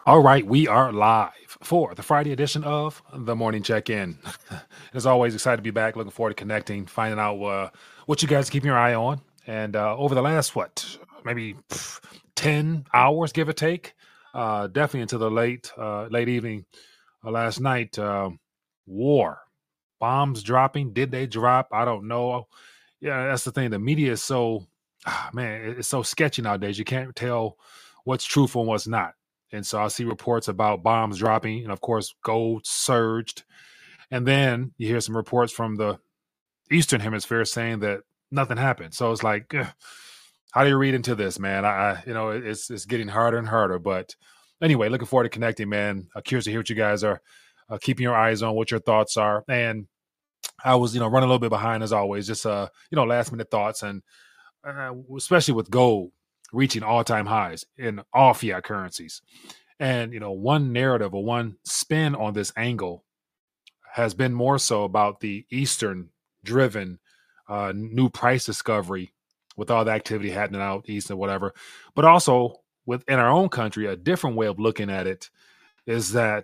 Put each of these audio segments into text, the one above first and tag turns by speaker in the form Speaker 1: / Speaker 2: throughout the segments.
Speaker 1: All right, we are live for the Friday edition of the Morning Check-In. As always, excited to be back. Looking forward to connecting, finding out what you guys are keeping your eye on. And over the last, maybe 10 hours, give or take, definitely into the late evening last night, war, bombs dropping. Did they drop? I don't know. Yeah, that's the thing. The media is man, it's so sketchy nowadays. You can't tell what's truthful and what's not. And so I see reports about bombs dropping, and of course, gold surged. And then you hear some reports from the Eastern Hemisphere saying that nothing happened. So it's like, how do you read into this, man? It's getting harder and harder. But anyway, looking forward to connecting, man. Curious to hear what you guys are keeping your eyes on, what your thoughts are. And I was, running a little bit behind as always, just last minute thoughts, and especially with gold reaching all time highs in all fiat currencies. And one narrative or one spin on this angle has been more so about the Eastern driven new price discovery with all the activity happening out east and whatever, but also within our own country, a different way of looking at it is that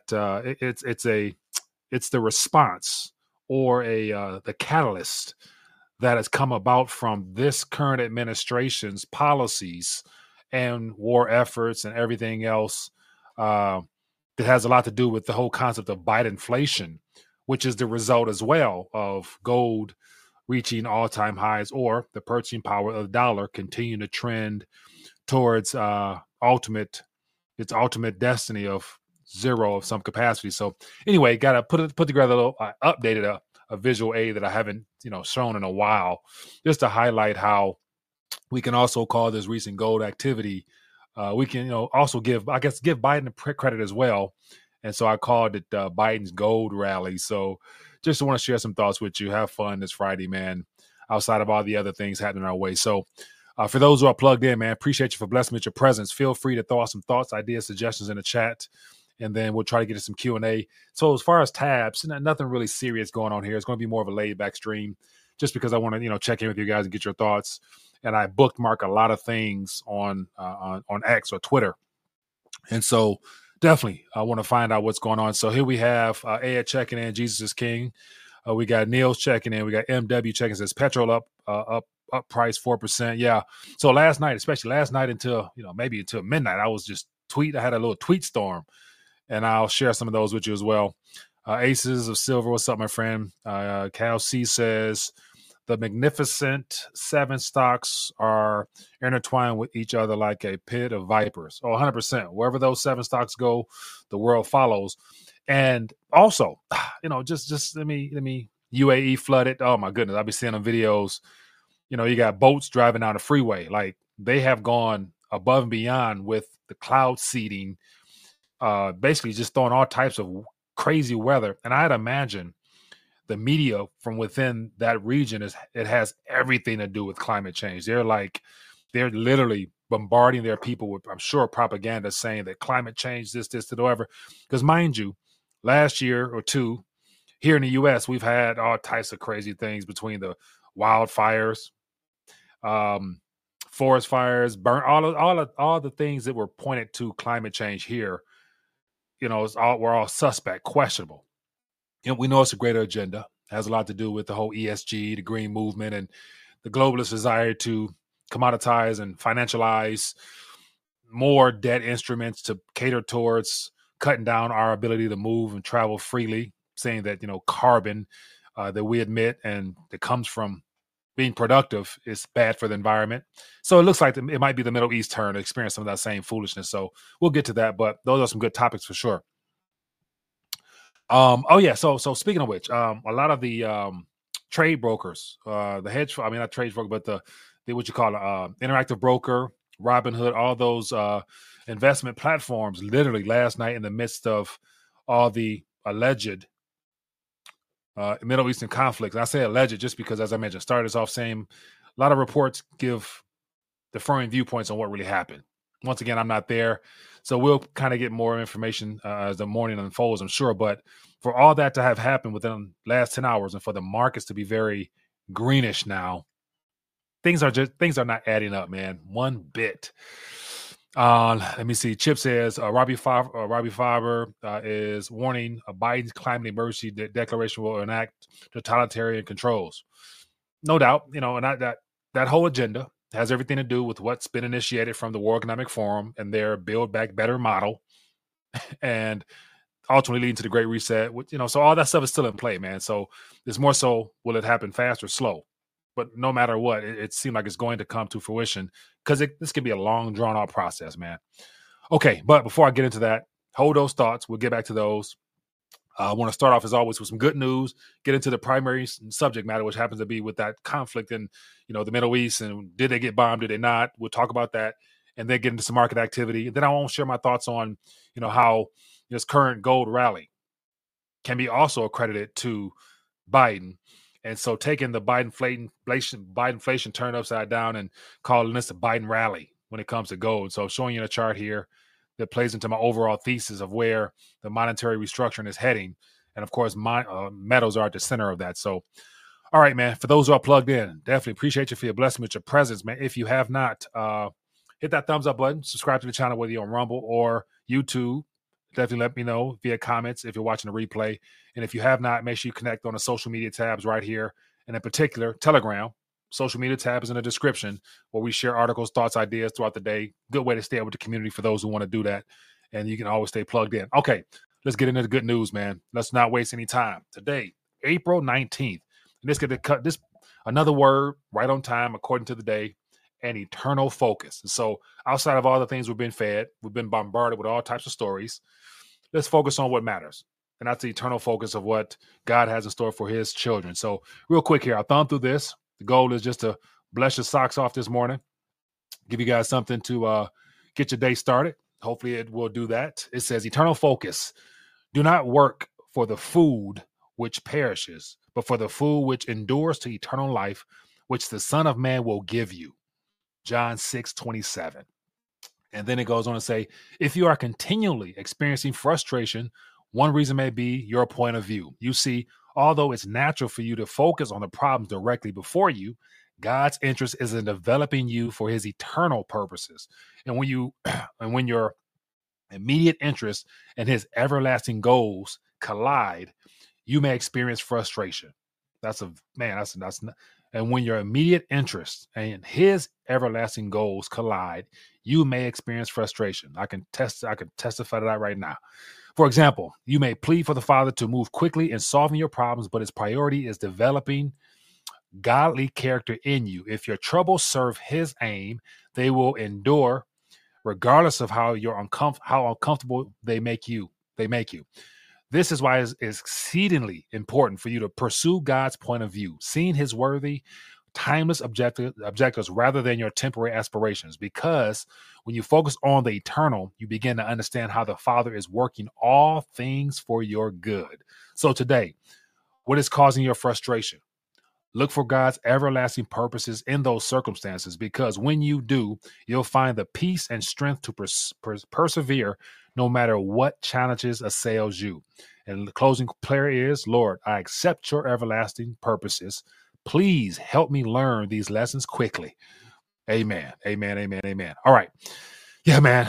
Speaker 1: it's the response or the catalyst that has come about from this current administration's policies and war efforts and everything else uh, that has a lot to do with the whole concept of Biden inflation, which is the result as well of gold reaching all-time highs or the purchasing power of the dollar continuing to trend towards its ultimate destiny of zero of some capacity. So anyway, got to put together a little updated a visual aid that I haven't shown in a while, just to highlight how we can also call this recent gold activity. We can also give Biden credit as well, and so I called it Biden's gold rally. So just want to share some thoughts with you. Have fun this Friday, man. Outside of all the other things happening our way. So for those who are plugged in, man, appreciate you for blessing me with your presence. Feel free to throw out some thoughts, ideas, suggestions in the chat, and then we'll try to get to some Q&A. So as far as tabs, nothing really serious going on here. It's going to be more of a laid-back stream just because I want to, check in with you guys and get your thoughts. And I bookmark a lot of things on X or Twitter. And so definitely I want to find out what's going on. So here we have Ed checking in, Jesus is King. We got Neil's checking in. We got MW checking, says petrol up price 4%. Yeah. So last night, especially last night until, maybe until midnight, I was just I had a little tweet storm, and I'll share some of those with you as well. Aces of Silver, what's up, my friend? Cal C says the Magnificent Seven stocks are intertwined with each other like a pit of vipers. Oh, 100%. Wherever those seven stocks go, the world follows. And also, just let me UAE flooded. Oh my goodness, I'll be seeing them videos. You got boats driving down the freeway. Like they have gone above and beyond with the cloud seeding, basically just throwing all types of crazy weather. And I'd imagine the media from within that region it has everything to do with climate change. They're literally bombarding their people with, I'm sure, propaganda saying that climate change, this, whatever. Because mind you, last year or two here in the U.S., we've had all types of crazy things between the wildfires, forest fires, burn, all the things that were pointed to climate change here. We're all suspect, questionable. We know it's a greater agenda. It has a lot to do with the whole ESG, the green movement, and the globalist desire to commoditize and financialize more debt instruments to cater towards cutting down our ability to move and travel freely, saying that, carbon that we admit and that comes from being productive is bad for the environment. So it looks like it might be the Middle East turn to experience some of that same foolishness. So we'll get to that, but those are some good topics for sure. Oh yeah. So speaking of which, a lot of the trade brokers, the hedge, I mean not trade broker, but the what you call it, interactive broker, Robinhood, all those investment platforms, literally last night in the midst of all the alleged Middle Eastern conflicts. I say alleged just because, as I mentioned, started us off saying a lot of reports give differing viewpoints on what really happened. Once again, I'm not there, so we'll kind of get more information as the morning unfolds, I'm sure. But for all that to have happened within the last 10 hours and for the markets to be very greenish now, things are not adding up, man, one bit. Let me see. Chip says Robbie Faber is warning Biden's climate emergency declaration will enact totalitarian controls. No doubt, and that whole agenda has everything to do with what's been initiated from the World Economic Forum and their Build Back Better model, and ultimately leading to the Great Reset. So all that stuff is still in play, man. So it's more so, will it happen fast or slow? But no matter what, it seems like it's going to come to fruition because this could be a long, drawn-out process, man. Okay, but before I get into that, hold those thoughts. We'll get back to those. I want to start off, as always, with some good news, get into the primary subject matter, which happens to be with that conflict in, the Middle East, and did they get bombed, did they not? We'll talk about that, and then get into some market activity. And then I want to share my thoughts on, how this current gold rally can be also accredited to Biden. And so taking the Biden inflation turned upside down and calling this a Biden rally when it comes to gold. So showing you a chart here that plays into my overall thesis of where the monetary restructuring is heading. And of course, metals are at the center of that. So, all right, man, for those who are plugged in, definitely appreciate you for your blessing with your presence, man. If you have not, hit that thumbs up button, subscribe to the channel, whether you're on Rumble or YouTube. Definitely let me know via comments if you're watching the replay. And if you have not, make sure you connect on the social media tabs right here. And in particular, Telegram. Social media tab is in the description where we share articles, thoughts, ideas throughout the day. Good way to stay up with the community for those who want to do that. And you can always stay plugged in. Okay, let's get into the good news, man. Let's not waste any time. Today, April 19th. And this could cut this another word right on time according to the day. An eternal focus. And so outside of all the things we've been fed, we've been bombarded with all types of stories. Let's focus on what matters. And that's the eternal focus of what God has in store for his children. So real quick here, I'll thumb through this. The goal is just to bless your socks off this morning, give you guys something to get your day started. Hopefully it will do that. It says eternal focus. Do not work for the food which perishes, but for the food which endures to eternal life, which the Son of Man will give you. John 6:27. And then it goes on to say, if you are continually experiencing frustration, one reason may be your point of view. You see, although it's natural for you to focus on the problems directly before you, God's interest is in developing you for his eternal purposes. And when your immediate interest and his everlasting goals collide, you may experience frustration. And when your immediate interest and his everlasting goals collide, you may experience frustration. I can testify to that right now. For example, you may plead for the Father to move quickly in solving your problems, but his priority is developing godly character in you. If your troubles serve his aim, they will endure regardless of how uncomfortable they make you. This is why it's exceedingly important for you to pursue God's point of view, seeing his worthy, timeless objectives rather than your temporary aspirations. Because when you focus on the eternal, you begin to understand how the Father is working all things for your good. So today, what is causing your frustration? Look for God's everlasting purposes in those circumstances, because when you do, you'll find the peace and strength to persevere no matter what challenges assails you. And the closing prayer is, Lord, I accept your everlasting purposes. Please help me learn these lessons quickly. Amen. Amen. Amen. Amen. All right. Yeah, man.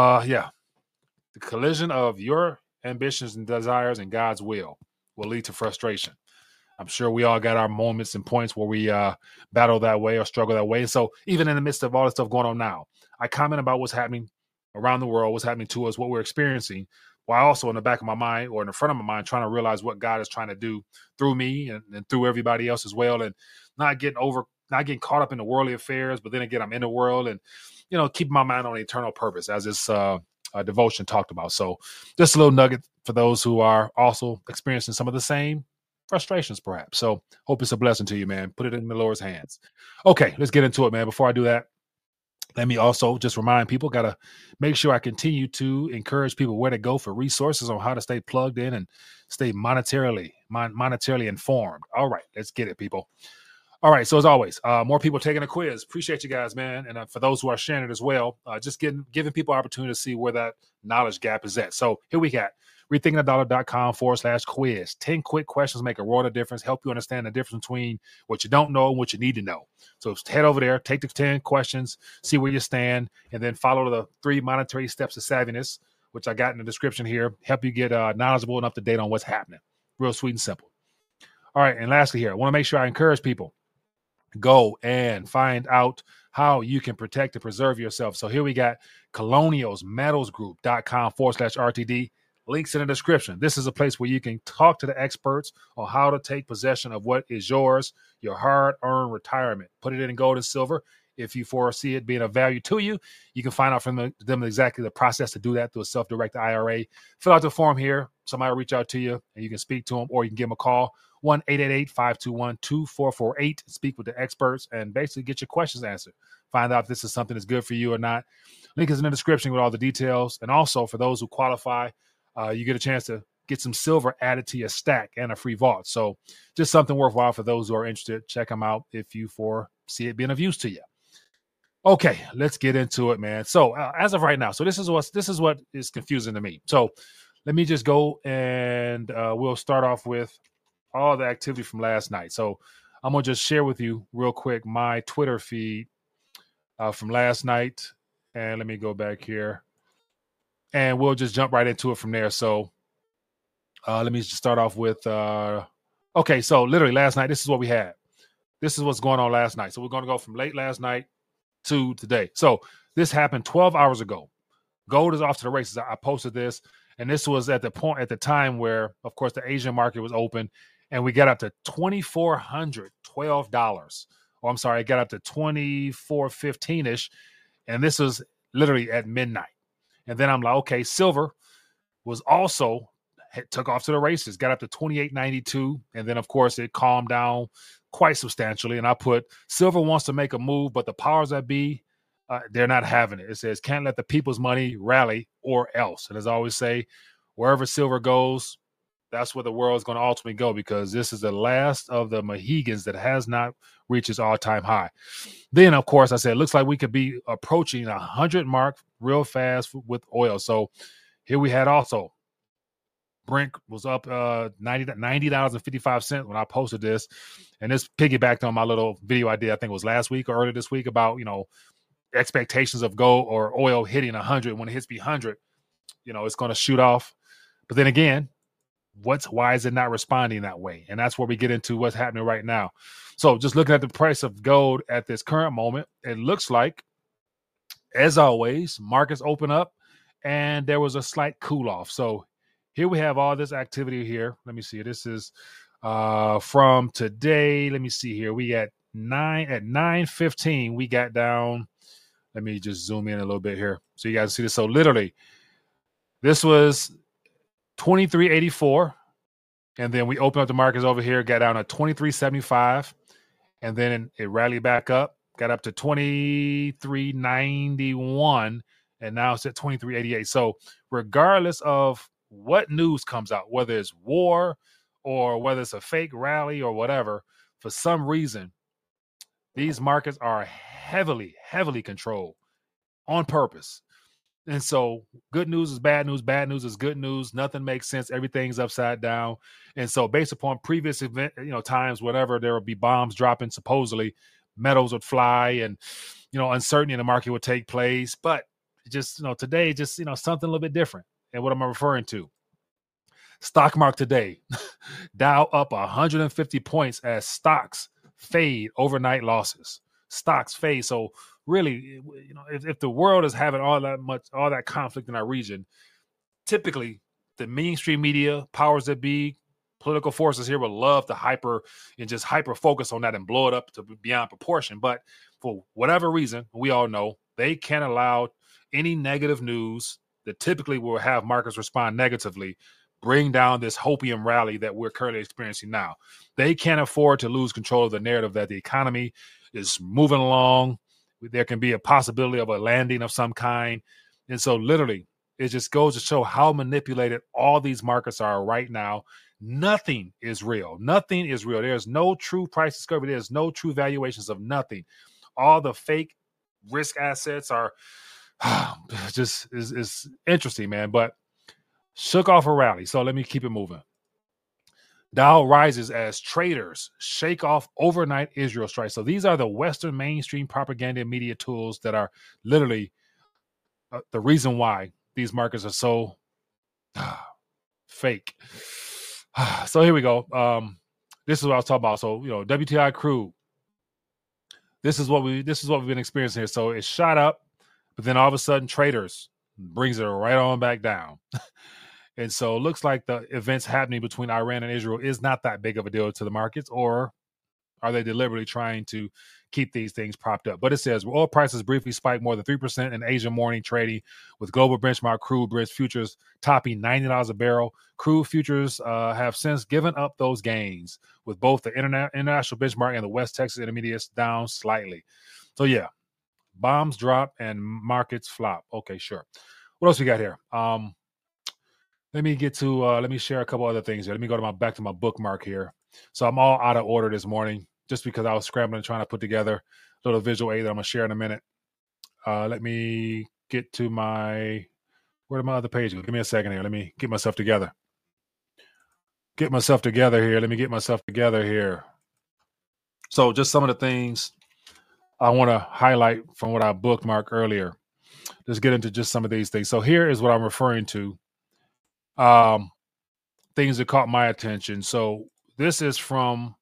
Speaker 1: The collision of your ambitions and desires and God's will lead to frustration. I'm sure we all got our moments and points where we battle that way or struggle that way. And so even in the midst of all the stuff going on now, I comment about what's happening around the world, what's happening to us, what we're experiencing, while also in the back of my mind or in the front of my mind, trying to realize what God is trying to do through me and through everybody else as well. And not getting caught up in the worldly affairs, but then again, I'm in the world and, keeping my mind on the eternal purpose as this devotion talked about. So just a little nugget for those who are also experiencing some of the same frustrations, perhaps. So hope it's a blessing to you, man. Put it in the Lord's hands. Okay, let's get into it, man. Before I do that, let me also just remind people, got to make sure I continue to encourage people where to go for resources on how to stay plugged in and stay monetarily informed. All right, let's get it, people. All right, so as always, more people taking a quiz. Appreciate you guys, man. And for those who are sharing it as well, just giving people opportunity to see where that knowledge gap is at. So here we got rethinkingthedollar.com/quiz. 10 quick questions make a world of difference, help you understand the difference between what you don't know and what you need to know. So head over there, take the 10 questions, see where you stand, and then follow the 3 monetary steps of savviness, which I got in the description here, help you get knowledgeable and up to date on what's happening. Real sweet and simple. All right, and lastly here, I want to make sure I encourage people, go and find out how you can protect and preserve yourself. So here we got colonialsmetalsgroup.com/RTD. Links in the description. This is a place where you can talk to the experts on how to take possession of what is yours, your hard-earned retirement. Put it in gold and silver. If you foresee it being of value to you, you can find out from them exactly the process to do that through a self-directed IRA. Fill out the form here. Somebody will reach out to you, and you can speak to them, or you can give them a call, 1-888-521-2448. Speak with the experts and basically get your questions answered. Find out if this is something that's good for you or not. Link is in the description with all the details. And also, for those who qualify, you get a chance to get some silver added to your stack and a free vault. So just something worthwhile for those who are interested. Check them out if you foresee it being of use to you. Okay, let's get into it, man. So as of right now, so this is what is confusing to me. So let me just go and we'll start off with all the activity from last night. So I'm going to just share with you real quick my Twitter feed from last night. And let me go back here. And we'll just jump right into it from there. So let me just start off with, okay, so literally last night, this is what we had. This is what's going on last night. So we're going to go from late last night to today. So this happened 12 hours ago. Gold is off to the races. I posted this, and this was at the time where, of course, the Asian market was open, and we got up to $2,412. Or I'm sorry, it got up to $2,415-ish, and this was literally at midnight. And then I'm like, okay, silver was also took off to the races, got up to $28.92, and then of course it calmed down quite substantially. And I put silver wants to make a move, but the powers that be, they're not having it. It says can't let the people's money rally or else. And as I always say, wherever silver goes, that's where the world is going to ultimately go, because this is the last of the Mohegans that has not reached its all-time high. Then, of course, I said, it looks like we could be approaching 100 mark real fast with oil. So here we had also Brent was up $90.55 when I posted this. And this piggybacked on my little video I did, I think it was last week or earlier this week, about, expectations of gold or oil hitting 100. When it hits 100, it's going to shoot off. But then again, why is it not responding that way? And that's where we get into what's happening right now. So just looking at the price of gold at this current moment, it looks like, as always, markets open up and there was a slight cool off. So here we have all this activity here. Let me see. This is from today. Let me see here. We at 9:15, we got down. Let me just zoom in a little bit here so you guys see this. So literally, this was 23.84, and then we opened up the markets over here, got down to 23.75, and then it rallied back up, got up to 23.91, and now it's at 23.88. So regardless of what news comes out, whether it's war or whether it's a fake rally or whatever, for some reason, these markets are heavily controlled on purpose. And so good news is bad news is good news. Nothing makes sense. Everything's upside down. And so based upon previous event, times, whatever, there would be bombs dropping, supposedly metals would fly, and, uncertainty in the market would take place. But just, today, just, something a little bit different. And what am I referring to? Stock market today, Dow up 150 points as stocks fade overnight losses. Stocks fade. So really, if the world is having all that conflict in our region, typically the mainstream media, powers that be, political forces here would love to hyper focus on that and blow it up to beyond proportion. But for whatever reason, we all know they can't allow any negative news that typically will have markets respond negatively bring down this hopium rally that we're currently experiencing now. They can't afford to lose control of the narrative that the economy is moving along. There can be a possibility of a landing of some kind. And so literally, it just goes to show how manipulated all these markets are right now. Nothing is real. Nothing is real. There's no true price discovery. There's no true valuations of nothing. All the fake risk assets are just is interesting, man. But shook off a rally. So let me keep it moving. Dow rises as traders shake off overnight Israel strike. So these are the Western mainstream propaganda media tools that are literally the reason why these markets are so fake. So here we go. This is what I was talking about. So WTI crude. This is what we've been experiencing here. So it shot up, but then all of a sudden traders brings it right on back down. And so it looks like the events happening between Iran and Israel is not that big of a deal to the markets, or are they deliberately trying to keep these things propped up? But it says oil prices briefly spiked more than 3% in Asia morning trading, with global benchmark crude Brent futures topping $90 a barrel. Crude futures have since given up those gains, with both the international benchmark and the West Texas Intermediates down slightly. So yeah, bombs drop and markets flop. Okay, sure. What else we got here? Let me share a couple other things here. Let me go back to my bookmark here. So I'm all out of order this morning just because I was scrambling trying to put together a little visual aid that I'm going to share in a minute. Let me get to where did my other page go? Give me a second here. Let me get myself together. Let me get myself together here. So just some of the things I want to highlight from what I bookmarked earlier. Let's get into just some of these things. So here is what I'm referring to. Things that caught my attention. So this is from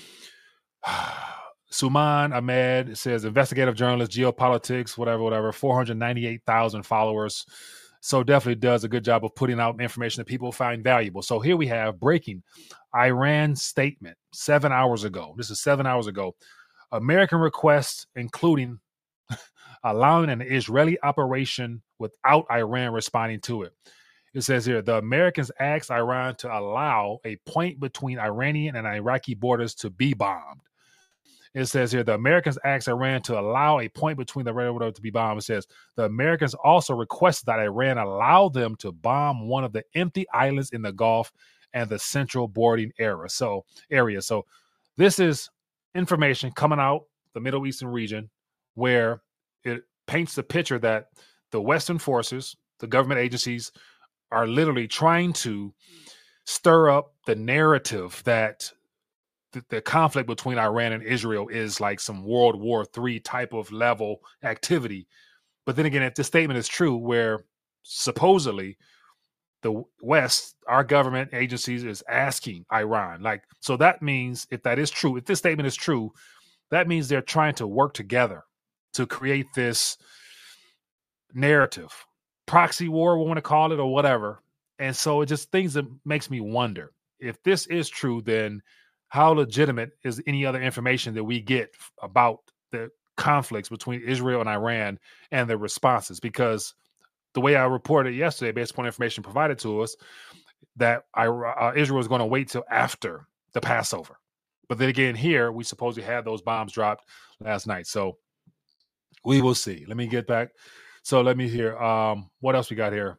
Speaker 1: Suman Ahmed. It says investigative journalist, geopolitics, whatever, 498,000 followers. So definitely does a good job of putting out information that people find valuable. So here we have breaking Iran statement 7 hours ago. This is 7 hours ago. American requests, including allowing an Israeli operation without Iran responding to it. It says here, the Americans asked Iran to allow a point between Iranian and Iraqi borders to be bombed. It says here, the Americans asked Iran to allow a point between the border to be bombed. It says, the Americans also requested that Iran allow them to bomb one of the empty islands in the Gulf and the central bordering area. So this is information coming out the Middle Eastern region where it paints the picture that the Western forces, the government agencies, are literally trying to stir up the narrative that the conflict between Iran and Israel is like some World War III type of level activity. But then again, if this statement is true, where supposedly the West, our government agencies, is asking Iran, so that means if that is true, if this statement is true, that means they're trying to work together to create this narrative. Proxy war, we want to call it, or whatever. And so it just things that makes me wonder if this is true, then how legitimate is any other information that we get about the conflicts between Israel and Iran and the responses? Because the way I reported yesterday, based upon information provided to us, that Israel is going to wait till after the Passover. But then again, here we supposedly had those bombs dropped last night. So we will see. Let me get back. So let me hear what else we got here.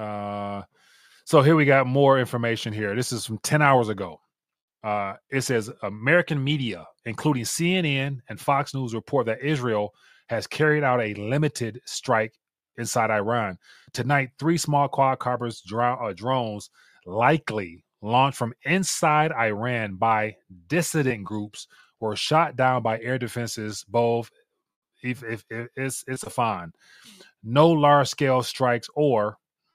Speaker 1: So here we got more information here. This is from 10 hours ago. It says American media, including CNN and Fox News, report that Israel has carried out a limited strike inside Iran. Tonight, 3 small quadcopter drones, likely launched from inside Iran by dissident groups, were shot down by air defenses. Both, if it's a fine. No large-scale strikes or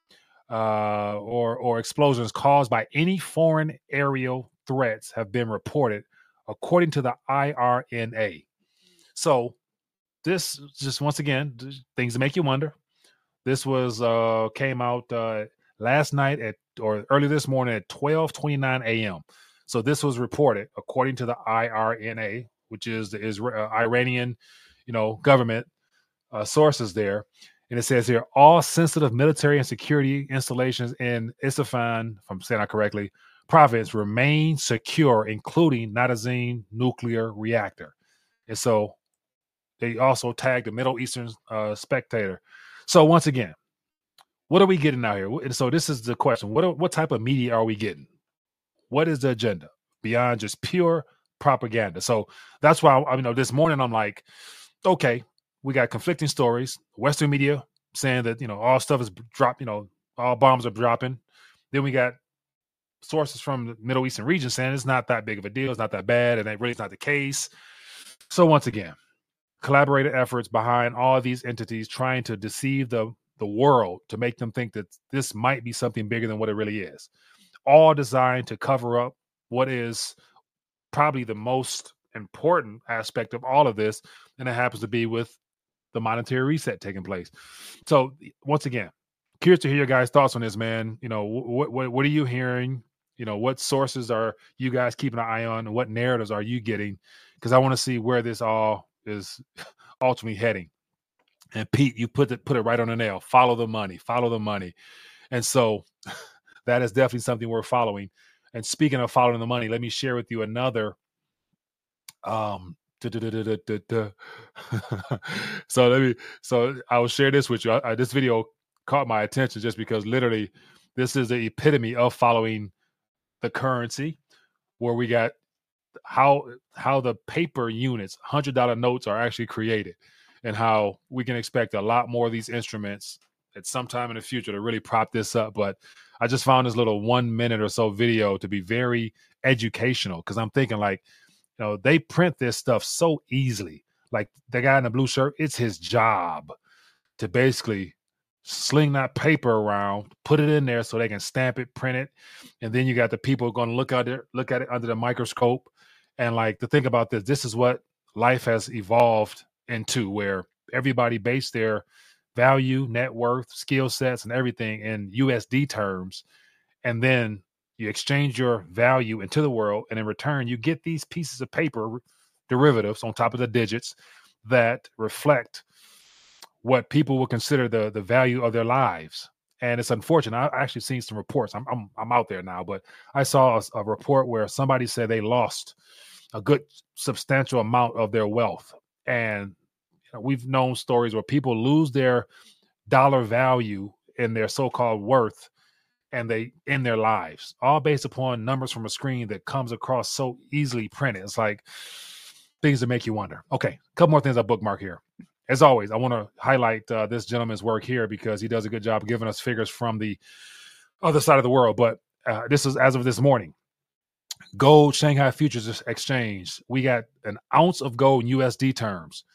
Speaker 1: explosions caused by any foreign aerial threats have been reported, according to the IRNA. So this just once again things that make you wonder. This was came out last night or early this morning at 12:29 a.m. So this was reported according to the IRNA, which is the Iranian, government sources there. And it says here, all sensitive military and security installations in Isfahan, if I'm saying that correctly, province remain secure, including Natanz nuclear reactor. And so they also tagged the Middle Eastern Spectator. So once again, what are we getting out here? And so this is the question. What type of media are we getting? What is the agenda beyond just pure propaganda? So that's why, this morning I'm like, okay, we got conflicting stories. Western media saying that, all stuff is dropped, all bombs are dropping. Then we got sources from the Middle Eastern region saying it's not that big of a deal, it's not that bad, and that really is not the case. So once again, collaborated efforts behind all of these entities trying to deceive the world to make them think that this might be something bigger than what it really is. All designed to cover up what is probably the most important aspect of all of this, and it happens to be with the monetary reset taking place. So once again, curious to hear your guys' thoughts on this, man. You know, what are you hearing? You know, what sources are you guys keeping an eye on, and what narratives are you getting? Because I want to see where this all is ultimately heading. And Pete, you put it right on the nail. Follow the money. Follow the money. And so that is definitely something we're following. And speaking of following the money, let me share with you another. So I will share this with you. This video caught my attention just because literally this is the epitome of following the currency, where we got how the paper units, $100 notes, are actually created, and how we can expect a lot more of these instruments at some time in the future to really prop this up. But I just found this little 1 minute or so video to be very educational, because I'm thinking, like, you know, they print this stuff so easily. Like the guy in the blue shirt, it's his job to basically sling that paper around, put it in there so they can stamp it, print it, and then you got the people going to look at it under the microscope. And like, to think about this is what life has evolved into, where everybody based their value, net worth, skill sets, and everything in USD terms, and then you exchange your value into the world, and in return you get these pieces of paper derivatives on top of the digits that reflect what people would consider the value of their lives. And it's unfortunate. I actually seen some reports. I'm out there now, but I saw a report where somebody said they lost a good substantial amount of their wealth. And you know, we've known stories where people lose their dollar value in their so-called worth, and they end their lives, all based upon numbers from a screen that comes across so easily printed. It's like things that make you wonder. Okay, a couple more things I bookmark here. As always, I want to highlight this gentleman's work here, because he does a good job of giving us figures from the other side of the world. But this is as of this morning. Gold Shanghai Futures Exchange. We got an ounce of gold in USD terms,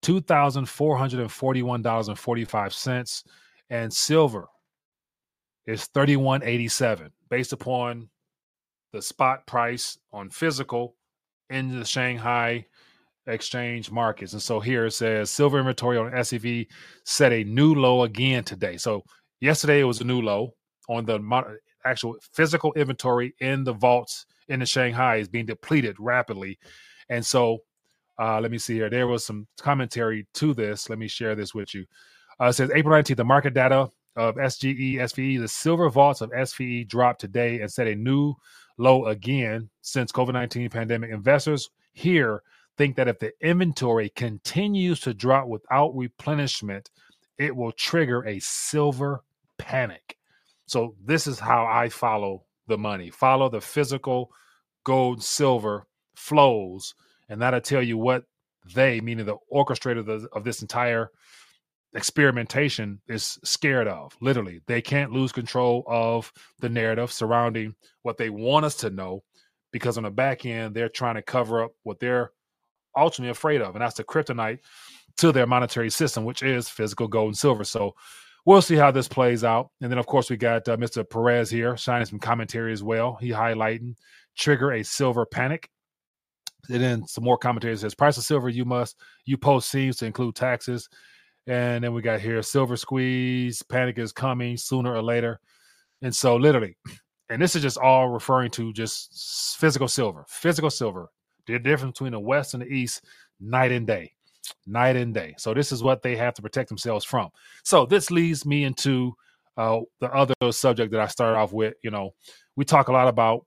Speaker 1: $2,441.45, and silver is $31.87, based upon the spot price on physical in the Shanghai exchange markets. And so here it says silver inventory on SEV set a new low again today. So yesterday it was a new low on the actual physical inventory in the vaults in the Shanghai is being depleted rapidly. And so let me see here. There was some commentary to this. Let me share this with you. It says April 19th, the market data of SGE, SVE, the silver vaults of SVE dropped today and set a new low again since COVID-19 pandemic. Investors here think that if the inventory continues to drop without replenishment, it will trigger a silver panic. So this is how I follow the money. Follow the physical gold, silver flows, and that'll tell you what they, meaning the orchestrator of this entire experimentation, is scared of. Literally, they can't lose control of the narrative surrounding what they want us to know, because on the back end, they're trying to cover up what they're ultimately afraid of, and that's the kryptonite to their monetary system, which is physical gold and silver. So we'll see how this plays out. And then, of course, we got Mr. Perez here shining some commentary as well. He highlighting trigger a silver panic. And then some more commentary says price of silver you post seems to include taxes. And then we got here silver squeeze, panic is coming sooner or later. And so literally, and this is just all referring to just physical silver. The difference between the West and the East, night and day. So this is what they have to protect themselves from. So this leads me into the other subject that I started off with. You know, we've talked about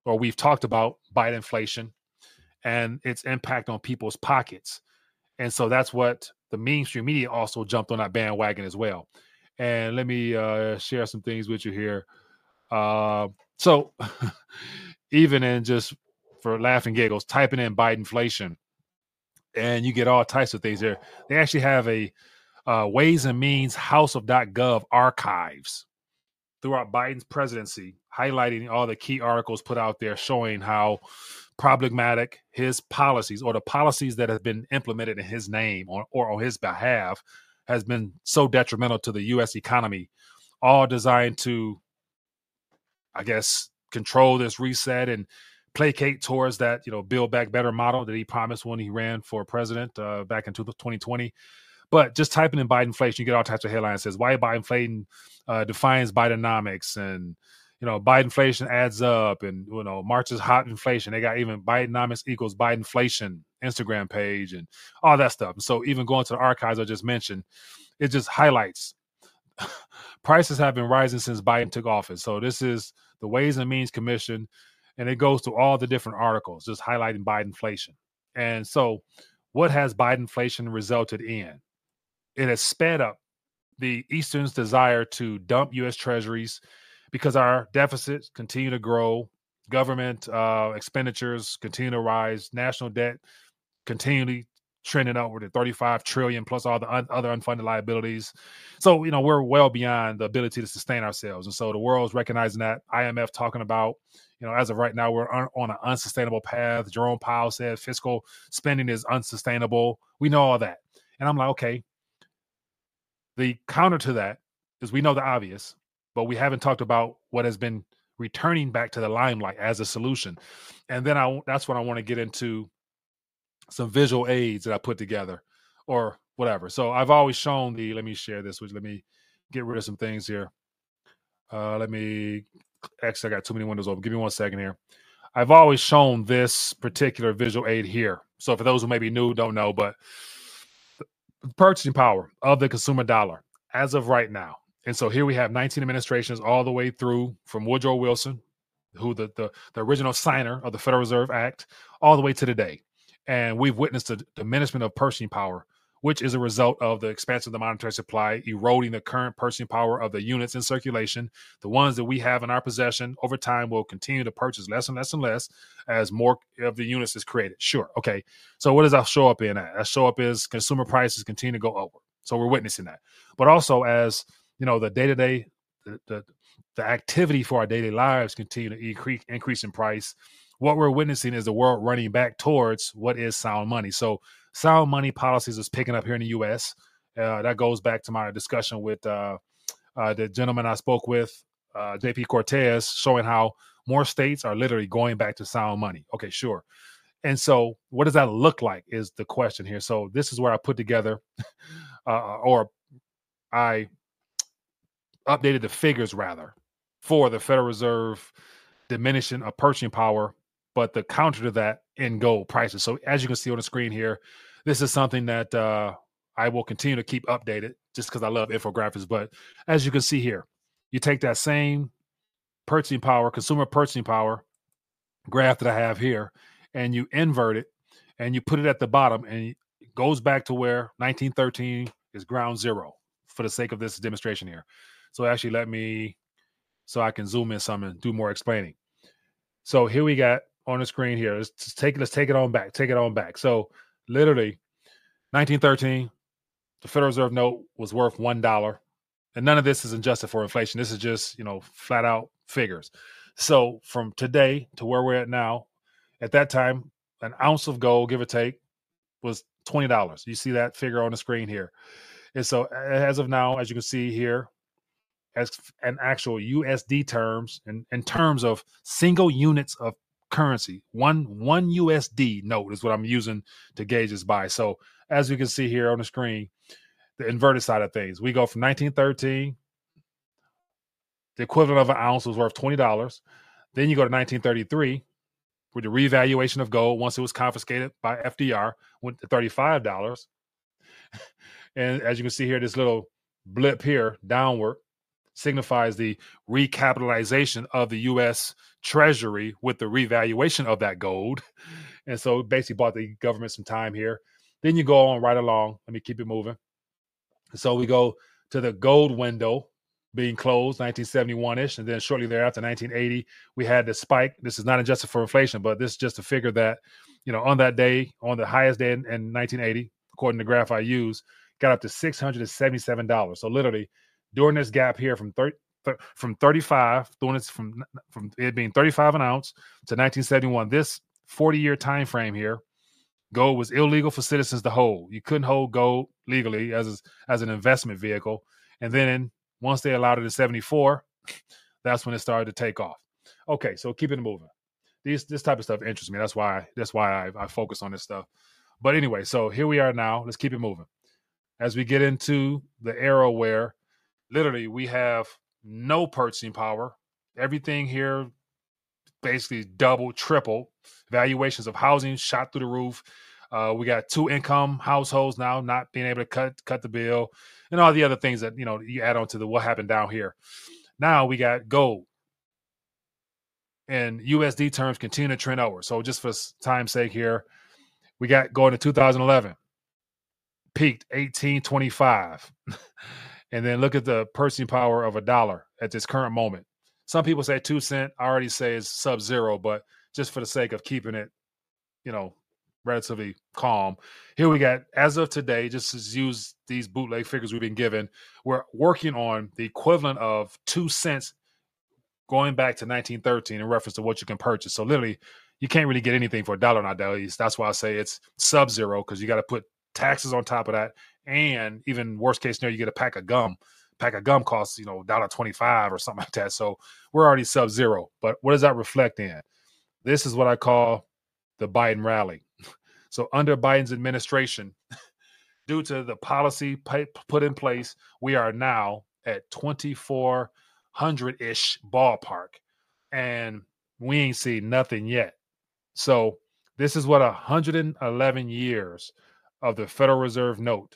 Speaker 1: Biden inflation and its impact on people's pockets. And so that's what the mainstream media also jumped on that bandwagon as well. And let me share some things with you here. So even in just for laughing giggles, typing in Biden inflation, and you get all types of things there. They actually have a Ways and Means House of .gov archives. throughout Biden's presidency, highlighting all the key articles put out there showing how problematic his policies or the policies that have been implemented in his name or on his behalf has been so detrimental to the U.S. economy, all designed to, I guess, control this reset and placate towards that, Build Back Better model that he promised when he ran for president back in 2020. But just typing in Biden inflation, you get all types of headlines. Says why Biden inflation defines Bidenomics, and Biden inflation adds up, and March's hot inflation. They got even Bidenomics equals Biden inflation Instagram page and all that stuff. So even going to the archives I just mentioned, it just highlights prices have been rising since Biden took office. So this is the Ways and Means Commission, and it goes to all the different articles just highlighting Biden inflation. And so what has Biden inflation resulted in? It has sped up the Eastern's desire to dump U.S. treasuries because our deficits continue to grow, government expenditures continue to rise, national debt continually trending upward at 35 trillion plus all the other unfunded liabilities. So, we're well beyond the ability to sustain ourselves. And so the world's recognizing that. IMF talking about, as of right now, we're on an unsustainable path. Jerome Powell said fiscal spending is unsustainable. We know all that. And I'm like, okay. The counter to that is we know the obvious, but we haven't talked about what has been returning back to the limelight as a solution. And then that's when I want to get into some visual aids that I put together or whatever. So I've always shown let me share this, let me get rid of some things here. Actually, I got too many windows open. Give me 1 second here. I've always shown this particular visual aid here. So for those who may be new, don't know, but purchasing power of the consumer dollar as of right now. And so here we have 19 administrations all the way through from Woodrow Wilson, who the original signer of the Federal Reserve Act, all the way to today. And we've witnessed a diminishment of purchasing power, which is a result of the expansion of the monetary supply, eroding the current purchasing power of the units in circulation. The ones that we have in our possession over time will continue to purchase less and less and less as more of the units is created. Sure. Okay. So what does that show up in? That show up is consumer prices continue to go upward. So we're witnessing that. But also as, the day-to-day, the activity for our daily lives continue to increase in price, what we're witnessing is the world running back towards what is sound money. So sound money policies is picking up here in the U.S. That goes back to my discussion with the gentleman I spoke with, JP Cortez, showing how more states are literally going back to sound money. Okay, sure. And so what does that look like is the question here. So this is where I put together or I updated the figures rather for the Federal Reserve diminishing of purchasing power, but the counter to that in gold prices. So as you can see on the screen here, this is something that I will continue to keep updated just because I love infographics. But as you can see here, you take that same purchasing power, consumer purchasing power graph that I have here, and you invert it and you put it at the bottom, and it goes back to where 1913 is ground zero for the sake of this demonstration here. So actually so I can zoom in some and do more explaining. So here we got on the screen here. Let's take it on back. Take it on back. So literally 1913, the Federal Reserve note was worth $1. And none of this is adjusted for inflation. This is just, flat out figures. So from today to where we're at now, at that time, an ounce of gold, give or take, was $20. You see that figure on the screen here. And so as of now, as you can see here, as an actual USD terms, and in terms of single units of currency, one USD note is what I'm using to gauge this by. So as you can see here on the screen, the inverted side of things, we go from 1913, the equivalent of an ounce was worth $20. Then you go to 1933 with the revaluation of gold once it was confiscated by FDR, went to $35. And as you can see here, this little blip here downward signifies the recapitalization of the U.S. Treasury with the revaluation of that gold. And so it basically bought the government some time here. Then you go on right along. Let me keep it moving. So we go to the gold window being closed, 1971-ish. And then shortly thereafter, 1980, we had the spike. This is not adjusted for inflation, but this is just a figure that, on that day, on the highest day in 1980, according to the graph I use, got up to $677. So literally, during this gap here from from 35, doing this from it being 35 an ounce to 1971. This 40-year time frame here, gold was illegal for citizens to hold. You couldn't hold gold legally as an investment vehicle. And then once they allowed it in 74, that's when it started to take off. Okay, so keep it moving. This type of stuff interests me. That's why I focus on this stuff. But anyway, so here we are now. Let's keep it moving. As we get into the era where literally we have no purchasing power, everything here basically double, triple. Valuations of housing shot through the roof. We got 2-income households now not being able to cut the bill, and all the other things that you add on to the what happened down here. Now we got gold and USD terms continue to trend over. So just for time's sake here, we got going to 2011, peaked 1825. And then look at the purchasing power of $1 at this current moment. Some people say 2 cents. I already say it's sub-zero, but just for the sake of keeping it, relatively calm. Here we got, as of today, just to use these bootleg figures we've been given, we're working on the equivalent of 2 cents going back to 1913 in reference to what you can purchase. So literally, you can't really get anything for $1 nowadays. That's why I say it's sub-zero, because you got to put taxes on top of that. And even worst case scenario, you get a pack of gum. Pack of gum costs, $1.25 or something like that. So we're already sub-zero. But what does that reflect in? This is what I call the Biden rally. So under Biden's administration, due to the policy put in place, we are now at 2,400-ish ballpark. And we ain't seen nothing yet. So this is what 111 years of the Federal Reserve note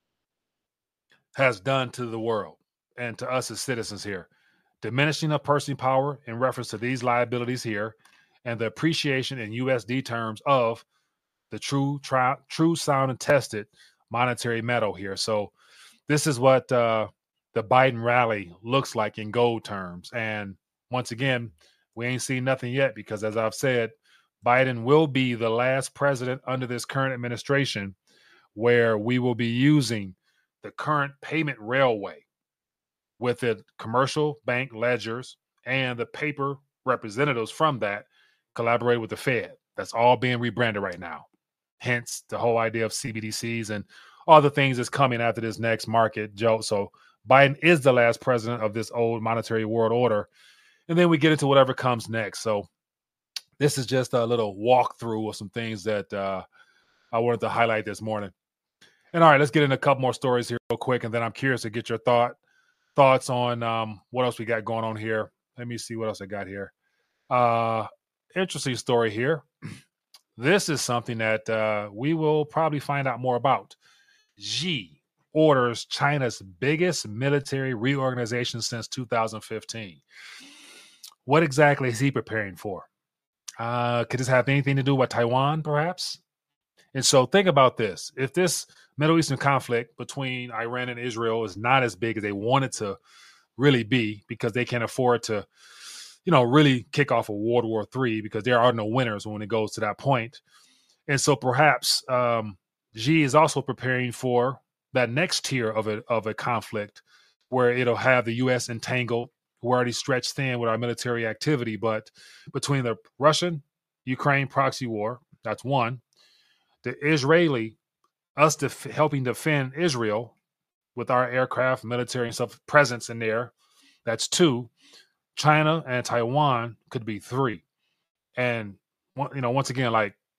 Speaker 1: has done to the world and to us as citizens here. Diminishing of purchasing power in reference to these liabilities here, and the appreciation in USD terms of the true, sound, and tested monetary metal here. So this is what the Biden rally looks like in gold terms. And once again, we ain't seen nothing yet because, as I've said, Biden will be the last president under this current administration where we will be using the current payment railway with the commercial bank ledgers and the paper representatives from that collaborate with the Fed. That's all being rebranded right now. Hence the whole idea of CBDCs and all the things that's coming after this next market, Joe. So Biden is the last president of this old monetary world order. And then we get into whatever comes next. So this is just a little walkthrough of some things that I wanted to highlight this morning. And all right, let's get into a couple more stories here real quick. And then I'm curious to get your thoughts on what else we got going on here. Let me see what else I got here. Interesting story here. This is something that we will probably find out more about. Xi orders China's biggest military reorganization since 2015. What exactly is he preparing for? Could this have anything to do with Taiwan, perhaps? And so think about this. If this Middle Eastern conflict between Iran and Israel is not as big as they want it to really be, because they can't afford to, really kick off a World War III, because there are no winners when it goes to that point. And so perhaps Xi is also preparing for that next tier of a conflict where it'll have the U.S. entangled. We're already stretched thin with our military activity, but between the Russian-Ukraine proxy war, that's one. The Israeli, us helping defend Israel with our aircraft, military, and stuff presence in there, that's two. China and Taiwan could be three. And, once again,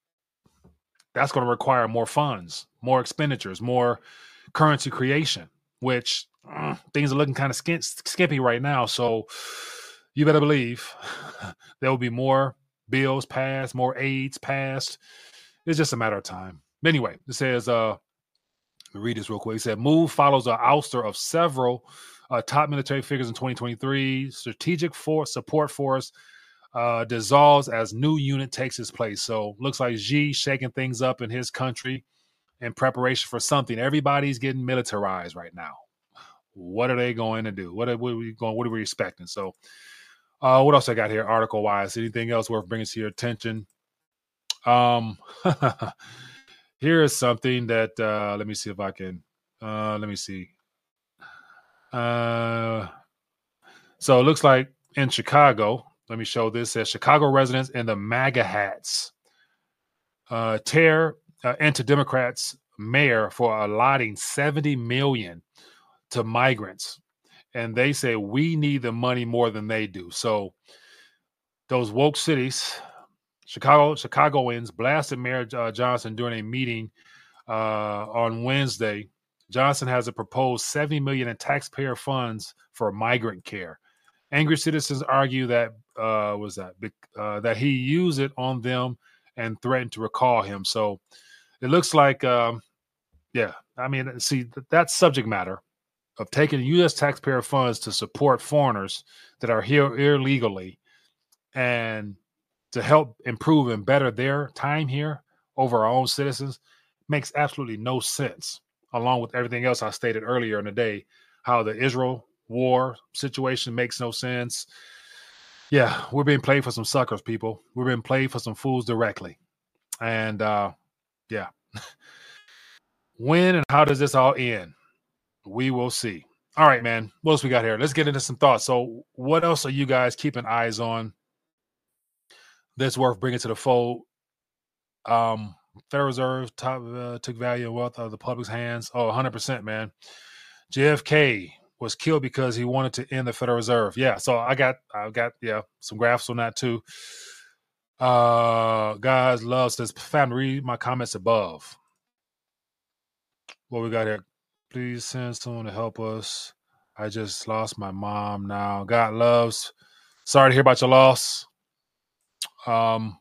Speaker 1: that's going to require more funds, more expenditures, more currency creation, which things are looking kind of skimpy right now. So you better believe there will be more bills passed, more aids passed. It's just a matter of time. Anyway, it says, let me read this real quick. It said, move follows an ouster of several top military figures in 2023. Strategic support force dissolves as new unit takes its place. So looks like Xi shaking things up in his country in preparation for something. Everybody's getting militarized right now. What are they going to do? What are we expecting? So what else I got here article wise? Anything else worth bringing to your attention? Here is something that let me see if I can let me see. So it looks like in Chicago, let me show this, says Chicago residents in the MAGA hats tear into Democrats mayor for allotting $70 million to migrants. And they say we need the money more than they do. So those woke cities, Chicagoans blasted Mayor Johnson during a meeting on Wednesday. Johnson has a proposed $70 million in taxpayer funds for migrant care. Angry citizens argue that that he used it on them and threatened to recall him. So it looks like, yeah, I mean, see, that's subject matter of taking U.S. taxpayer funds to support foreigners that are here illegally and to help improve and better their time here over our own citizens makes absolutely no sense, along with everything else I stated earlier in the day, how the Israel war situation makes no sense. Yeah, we're being played for some suckers, people. We're being played for some fools directly. And yeah, when and how does this all end? We will see. All right, man. What else we got here? Let's get into some thoughts. So, what else are you guys keeping eyes on that's worth bringing to the fold? Federal Reserve took value and wealth out of the public's hands. Oh, 100%, man. JFK was killed because he wanted to end the Federal Reserve. Yeah, so I've got some graphs on that too. Guys, love says, fam, read my comments above. What we got here? Please send someone to help us. I just lost my mom now. God loves. Sorry to hear about your loss. All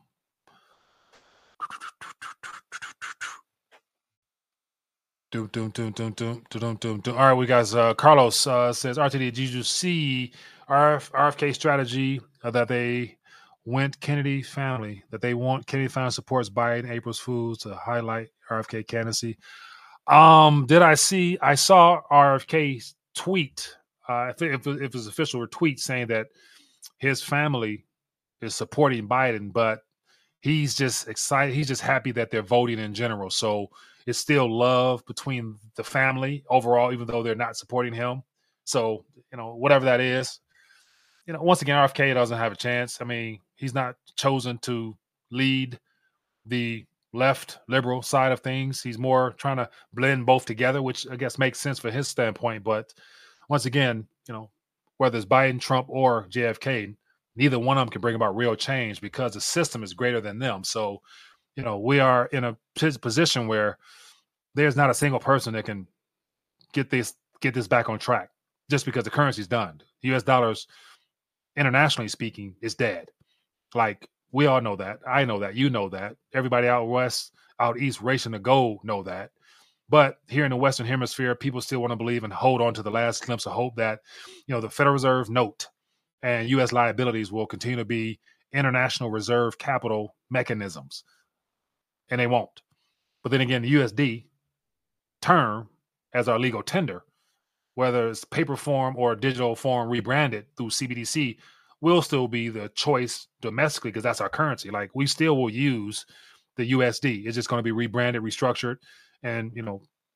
Speaker 1: right, we guys. Carlos says, RTD, did you see RFK strategy that they want Kennedy family supports Biden April's Fools to highlight RFK candidacy? Did I see? I saw RFK's tweet. If it was official tweet saying that his family is supporting Biden, but he's just excited. He's just happy that they're voting in general. So it's still love between the family overall, even though they're not supporting him. So, whatever that is, once again, RFK doesn't have a chance. I mean, he's not chosen to lead the left liberal side of things. He's more trying to blend both together, which I guess makes sense for his standpoint. But once again, whether it's Biden, Trump, or JFK, neither one of them can bring about real change because the system is greater than them. So, we are in a position where there's not a single person that can get this back on track just because the currency's done. U.S. dollars, internationally speaking, is dead. Like, we all know that. I know that. You know that. Everybody out west, out east, racing to gold know that. But here in the Western Hemisphere, people still want to believe and hold on to the last glimpse of hope that, the Federal Reserve note and U.S. liabilities will continue to be international reserve capital mechanisms. And they won't. But then again, the USD term as our legal tender, whether it's paper form or digital form rebranded through CBDC, will still be the choice domestically because that's our currency. Like, we still will use the USD. It's just going to be rebranded, restructured, and, it's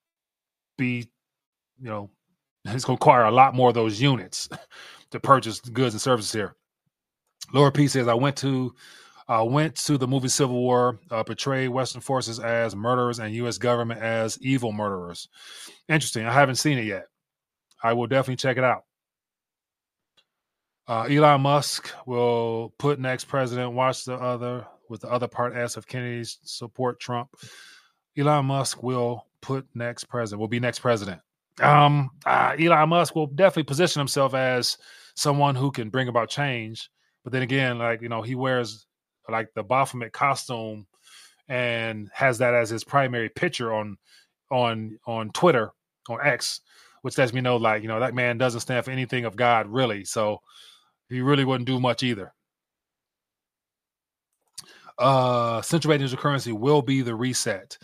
Speaker 1: going to require a lot more of those units to purchase goods and services here. Laura P says, I went to the movie Civil War, portrayed Western forces as murderers and U.S. government as evil murderers. Interesting. I haven't seen it yet. I will definitely check it out. Elon Musk will put next president. Watch the other part S of Kennedy's support Trump. Elon Musk will be next president. Elon Musk will definitely position himself as someone who can bring about change. But then again, he wears like the Baphomet costume and has that as his primary picture on Twitter, on X, which lets me know, that man doesn't stand for anything of God, really. So he really wouldn't do much either. Central bank digital currency will be the reset.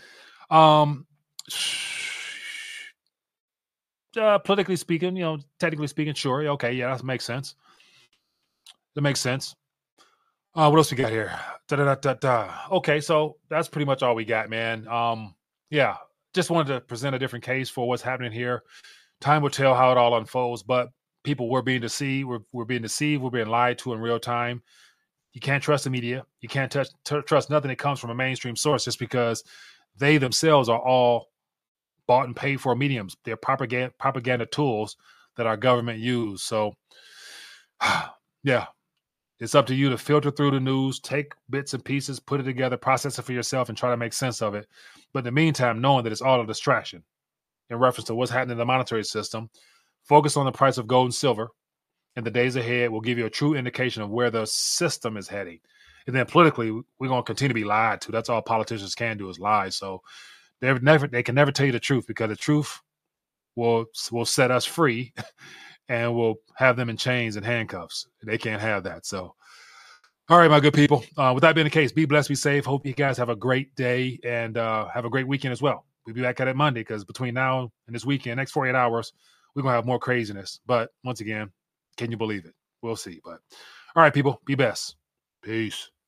Speaker 1: Politically speaking, technically speaking, sure. Okay, yeah, that makes sense. That makes sense. What else we got here? Okay, so that's pretty much all we got, man. Yeah, just wanted to present a different case for what's happening here. Time will tell how it all unfolds, but people were being deceived. We're being deceived. We're being lied to in real time. You can't trust the media. You can't trust nothing that comes from a mainstream source just because they themselves are all bought and paid for mediums. They're propaganda tools that our government use. So, yeah, it's up to you to filter through the news, take bits and pieces, put it together, process it for yourself, and try to make sense of it. But in the meantime, knowing that it's all a distraction in reference to what's happening in the monetary system, focus on the price of gold and silver. In the days ahead will give you a true indication of where the system is heading. And then politically, we're going to continue to be lied to. That's all politicians can do is lie. So they can never tell you the truth, because the truth will set us free and we'll have them in chains and handcuffs. They can't have that. So, all right, my good people. With that being the case, be blessed, be safe. Hope you guys have a great day and have a great weekend as well. We'll be back at it Monday, because between now and this weekend, next 48 hours, we're going to have more craziness. But once again, can you believe it? We'll see. But all right, people, be best. Peace.